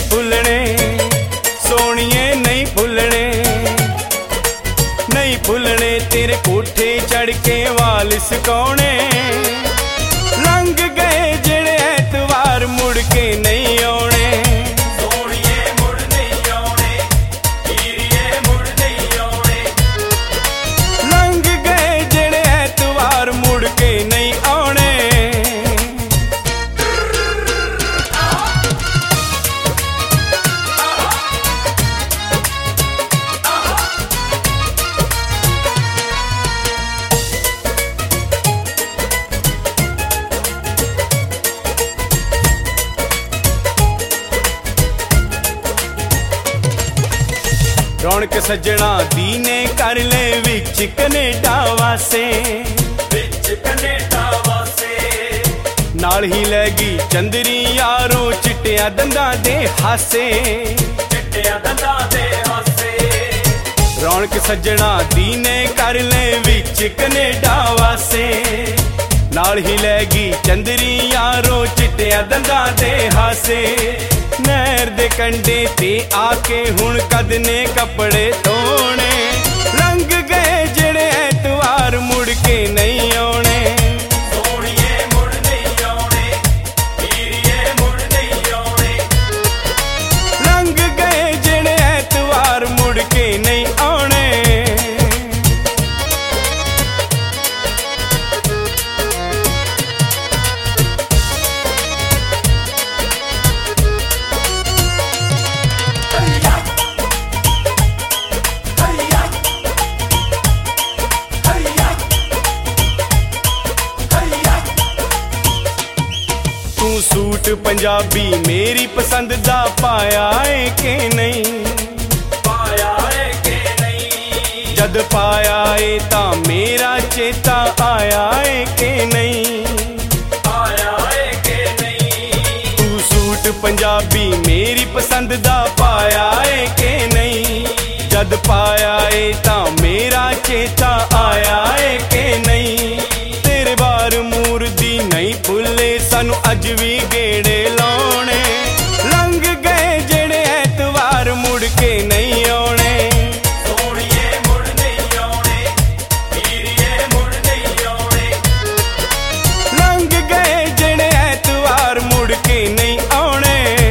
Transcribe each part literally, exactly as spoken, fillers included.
भुलने सोनिए नहीं भुलने नहीं भुलने तेरे कोठे चढ़ के वाल सुकाने लंघ गए जेड़े ऐतवार मुड़ के नहीं आने रौनक सजना दीने कर ले विच कनेडा वासे विच कनेडा वासे नाल ही लैगी चंदरी यारो चिट्टिया दंदा दे हासे चिट्टिया दंदा दे हासे रौनक सजना दीने कर ले विच कनेडा वासे नाल ही लैगी चंदरी यारो चिट्टिया दंदा दे हासे नहर दे कंडे ते आके हुण कदने कपड़े धोने लंघ गए जेड़े ऐतवार मुड़ के नहीं आने सोनिए मुड़ नहीं आने हीरिए मुड़ नहीं आने लंघ गए जेड़े ऐतवार मुड़ के नहीं आने सूट पंजाबी मेरी पसंद दा पाया है कि नहीं पाया है कि नहीं जद पाया है ता मेरा चेता आया है कि नहीं आया है कि नहीं तू सूट पंजाबी मेरी पसंद दा पाया है कि नहीं जद पाया है ता मेरा चेता आया है कि नहीं तेरे बार मूर दी नहीं भुले सानू अज भी गेड़े लाने लंघ गए जेड़े ऐतवार मुड़ के नहीं आने सोनिए मुड़ नहीं आने हीरिए मुड़ नहीं आने लंघ गए जेड़े ऐतवार मुड़ के नहीं आने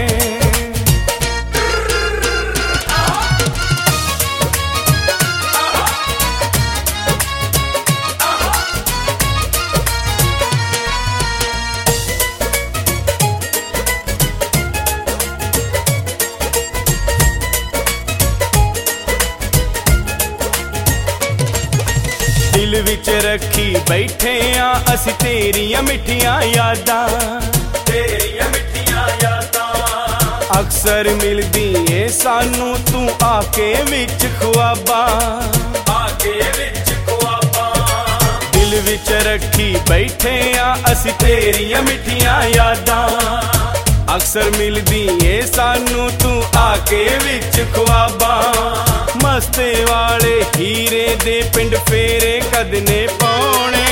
दिल विच रखी बैठे आ असी तेरिया मिठियां यादां तेरिया मिठियां यादां अक्सर मिलदी ए सानू तू आके विच ख्वाबां आके विच ख्वाबां दिल विच रखी बैठे आ असी तेरिया मिठियां यादां अक्सर मिलदी ए सानू तू आके विच ख्वाबां मस्ते वाले हीरे दे पिंड फेरे कदने पाउणे